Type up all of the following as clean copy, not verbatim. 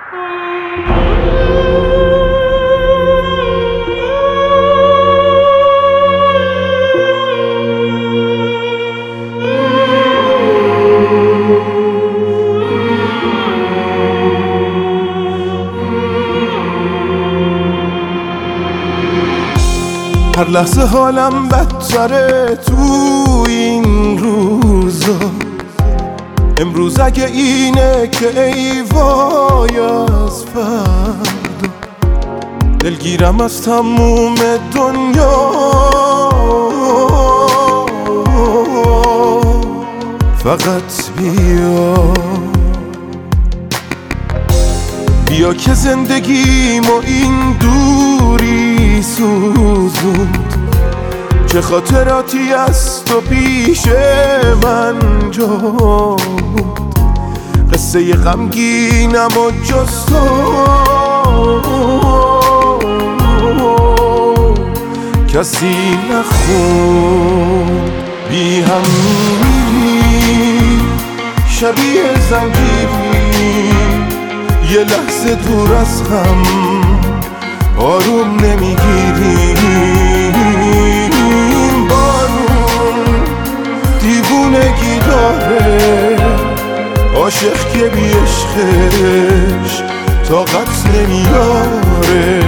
هر لحظه حالم بدتره تو این روزا. امروز اگه اینه که ای وای از فردا، دلگیرم از تموم دنیا. فقط بیا که زندگیم و این دوری سوزوند، چه خاطراتی از تو پیش من جاموند. قصه غمگینم و جز تو کسی نخوند. بی هم میری شبیه زنجیری، یه لحظه دور از هم آروم نمیگیریم. بارون دیوونگی داره، عاشق که بی عشقش طاقت نمیاره.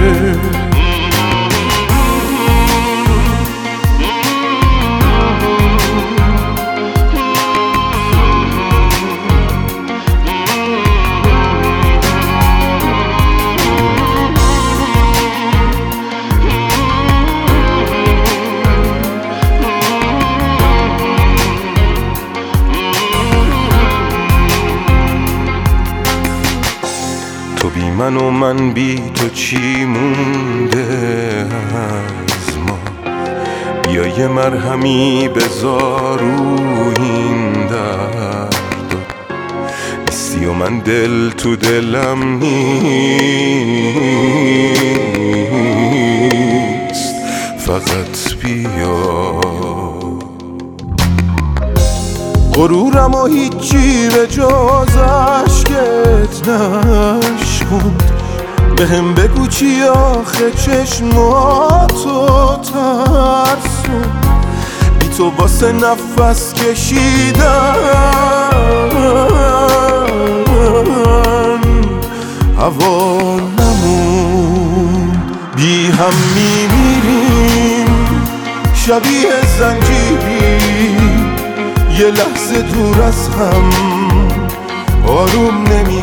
تو بی من و من بی تو چی مونده از ما؟ بیا یه مرهمی بذار رو این درد. نیستی و من دل تو دلم نیست، فقط بیا. غرورم و هیچی به جز عشقت نشکند. بهم بگو چی آخه چشماتو ترسون. بی تو واسه نفس کشیدن هوا نمون. بی هم میمیریم شبیه زنجیری، یه لحظه دور از هم آروم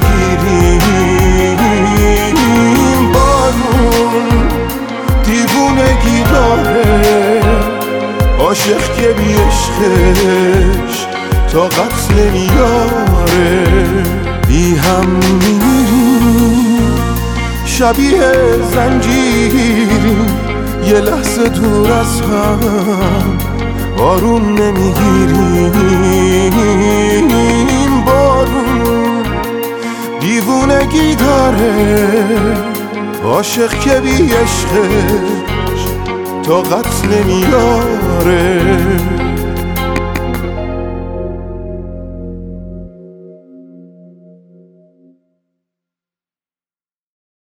نمیگیریم. بارون دیوونگی داره، عاشق که بی عشقش طاقت نمیاره. بی هم میمیریم شبیه زنجیری، یه لحظه دور از هم آروم نمیگیریم. بارون دیوونگی داره، عاشق که بی عشقش طاقت نمیاره.